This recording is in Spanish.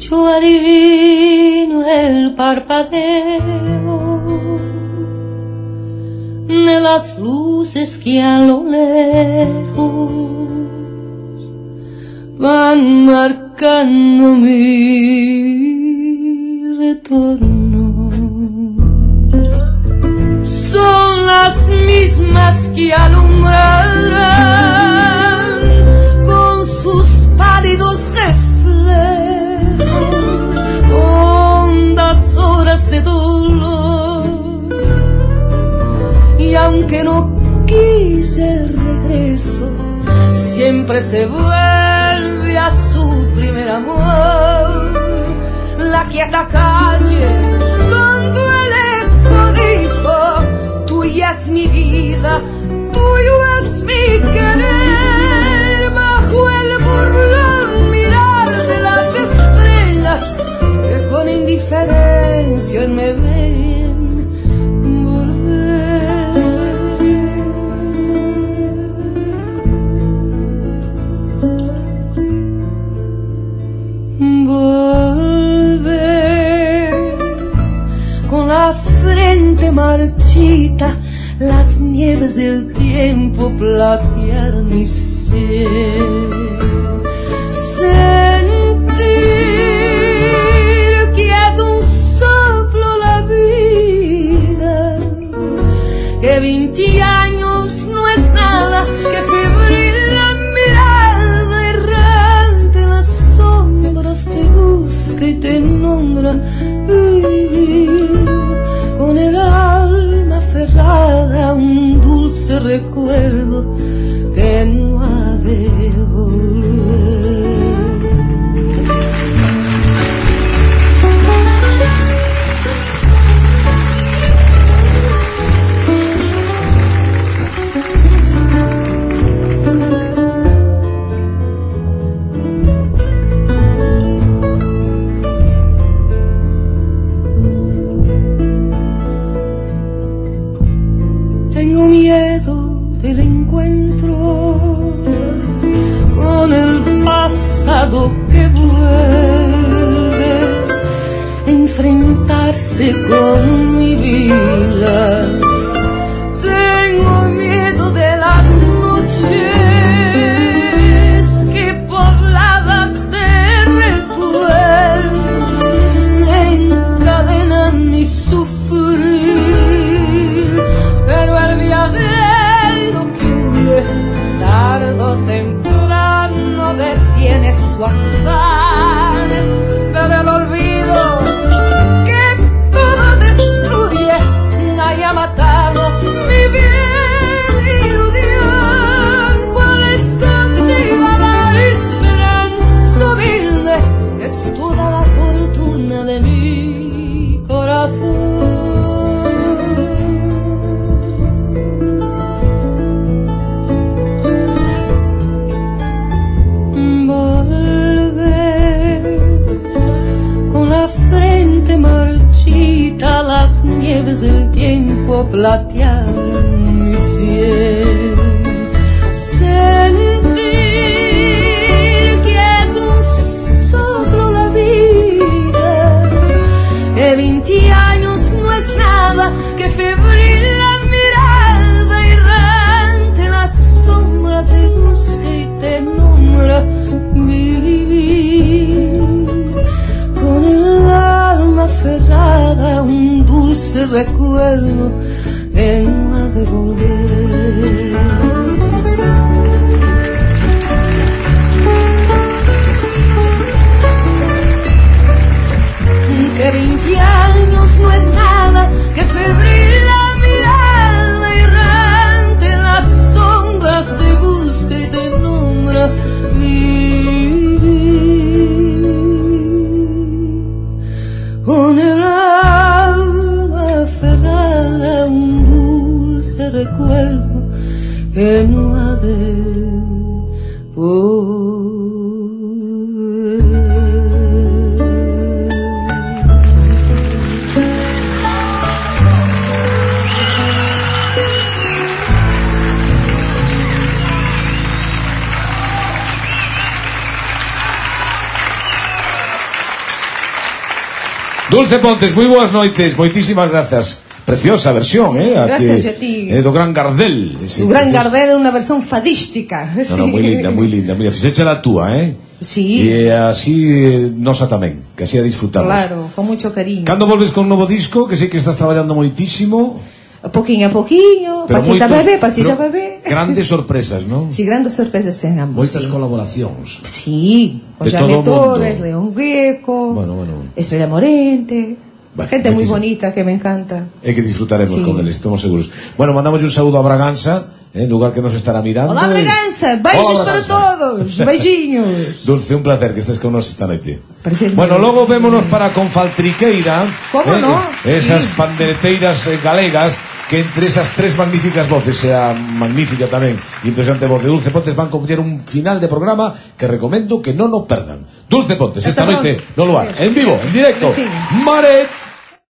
Yo adivino el parpadeo de las luces que a lo lejos van marcando mi retorno. Son las mismas que alumbrarán con sus pálidos reflejos hondas horas de dolor. Y aunque no quise el regreso, siempre se vuelve a su primer amor. La quieta calle donde el eco dijo: tuya es mi vida, tuyo es mi querer. Bajo el burlón mirar de las estrellas que con indiferencia me ven volver. Con la frente marchita, las nieves del tiempo platear mi cielo. Sentir que es un soplo la vida, que 20 años no es nada, que febril la mirada errante en las sombras te busca y te nombra. Vivir con el alma aferrada a un dulce recuerdo que no ha de volver. Tengo miedo del encuentro con el pasado que vuelve a enfrentarse con mi vida. Tengo miedo de las noches que pobladas de recuerdos encadenan mi sufrir. Pero el viajero que huye tarde o temprano detiene su andar. Pero el olvido que todo destruye haya matado mi bien ilusión. Cual escondida la esperanza humilde es toda la fortuna de mi corazón. Marchita, las nieves del tiempo platearon mi cielo. Sentir que es un soplo la vida, que 20 años no es nada, que febril la mirada errante en la sombra te busca y te nombra. Vivir con el alma aferrada a un dulce recuerdo que no ha de volver. Que 20 años no es nada, que febril la mirada errante en las sombras te busca y te nombra. Con el alma aferrada a un dulce recuerdo que no ha de volver. Dulce Pontes, moi boas noites, moitísimas grazas. Preciosa versión, Gracias a ti. Do Gran Gardel. O Gran Gardel é unha versión fadística. No, moi linda, moi linda. Mira, fixecha a túa, Sí. E así nosa tamén, que así a disfrutamos. Claro, con mucho cariño. Cando volves con un novo disco, que sei que estás traballando moitísimo. Poquinho a poquinho, pasita bebé. Grandes sorpresas, non? Si, grandes sorpresas tengamos. Moitas colaboracións. Sí, con Jaime Torres, León Gieco, Estrella Morente. Gente moi bonita que me encanta. É que disfrutaremos con eles, estamos seguros. Bueno, mandamos un saúdo a Braganza, lugar que nos estará mirando. Hola Braganza, beijos para todos, beijinhos. Dulce, un placer que estés con nos esta noite. Bueno, logo vémonos para Confaltriqueira. Como no? Esas pandereteiras galegas, que entre esas tres magníficas voces, sea magnífica tamén e impresionante voz de Dulce Pontes, van cometer un final de programa que recomendo que non o perdan. Dulce Pontes, esta noite no lugar, en vivo, en directo, Mare